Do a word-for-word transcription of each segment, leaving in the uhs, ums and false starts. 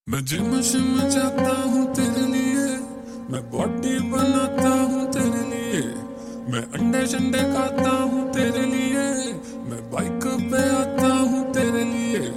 मैं जिम शिम जाता हूँ तेरे लिए, मैं बॉडी बनाता हूँ तेरे लिए, मैं अंडे शंडे खाता हूँ तेरे लिए, मैं बाइक पे आता हूँ तेरे लिए।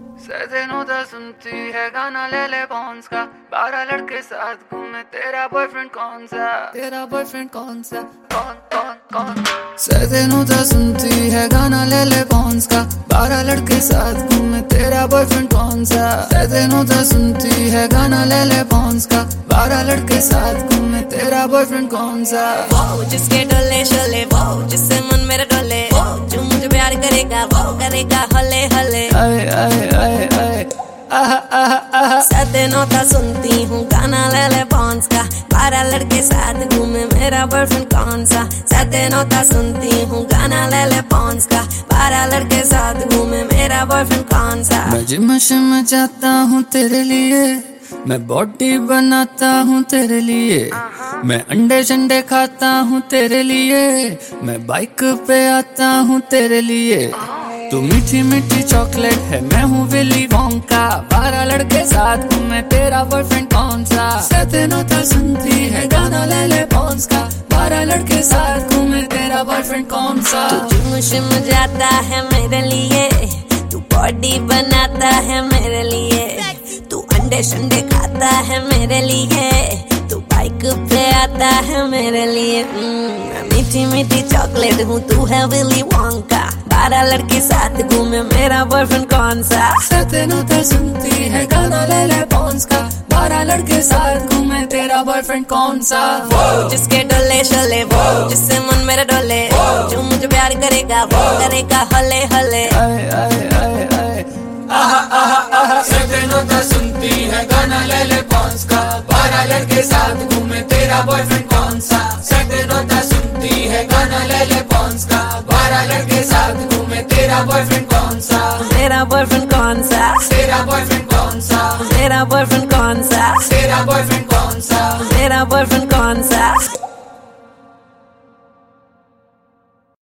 सैनोदा सुनती है गाना ले ले बॉन्स का, बारह लड़के साथ घूमे तेरा बॉयफ्रेंड कौन सा, तेरा बॉयफ्रेंड कौन सा, कौन कौन कौन। सैनोदा सुनती है गाना ले ले बॉन्स का, बारह लड़के साथ घूमे तेरा बॉयफ्रेंड कौन सा। सैनोदा सुनती है गाना ले ले बॉन्स का, बारह लड़के साथ घूमे तेरा बॉयफ्रेंड कौन सा। वो जिसके डोले शोले, वो जिससे मन मेरा डोले, वो जो मुझे प्यार करेगा वो करेगा हले हले। आए आए आए आए आहा आहा आहा। सैनोदा सुनती हूँ गाना ले ले बॉन्स का, बारह लड़के साथ घूमे मेरा बॉयफ्रेंड कौन सा। सैनोदा सुनती हूँ गाना ले ले बॉन्स का, बारह लड़के साथ घूमे मेरा बॉयफ्रेंड कौन सा। मैं जिम शिम जाता हूँ तेरे लिए, मैं बॉडी बनाता हूँ तेरे लिए, मैं अंडे शंडे खाता हूँ तेरे लिए, मैं बाइक पे आता हूँ तेरे लिए। तू मीठी मीठी चॉकलेट है, मैं हूँ विली वोंका, बारह लड़के साथ घूमे तेरा बॉयफ्रेंड कौन सा। सैनोदा सुनती है गाना ले ले बॉन्स का, बारह लड़के साथ घूमे तेरा बॉयफ्रेंड कौन सा। तू जिम शिम जाता है मेरे लिए, तू बॉडी बनाता है मेरे लिए, तू अंडे शंडे खाता है मेरे लिए, तू बाइक पे आता है मेरे लिए। मैं मीठी मीठी चॉकलेट हूँ, तू है विली वोंका, बारह लड़के साथ घूमे मेरा बॉयफ्रेंड कौन सा। सैनोदा सुनती है गाना ले ले बॉन्स का, बारह लड़के साथ घूमे तेरा बॉयफ्रेंड कौन सा। वो जिसके डोले शोले, वो जिससे मन मेरा डोले, जो मुझे प्यार करेगा वो करेगा हले हले। आए आए आए आए आहा आहा आहा। सैनोदा सुनती है गाना ले ले बॉन्स का, बारह लड़के साथ घूमे तेरा बॉयफ्रेंड कौन सा। सैनोदा सुनती है गाना ले ले बॉन्स का, बारह लड़के साथ घूमे तेरा बॉयफ्रेंड कौन सा। तेरा बॉयफ्रेंड कौन सा, तेरा बॉयफ्रेंड कौन सा, तेरा बॉयफ्रेंड कौन सा, तेरा बॉयफ्रेंड कौन सा, तेरा बॉयफ्रेंड कौन सा।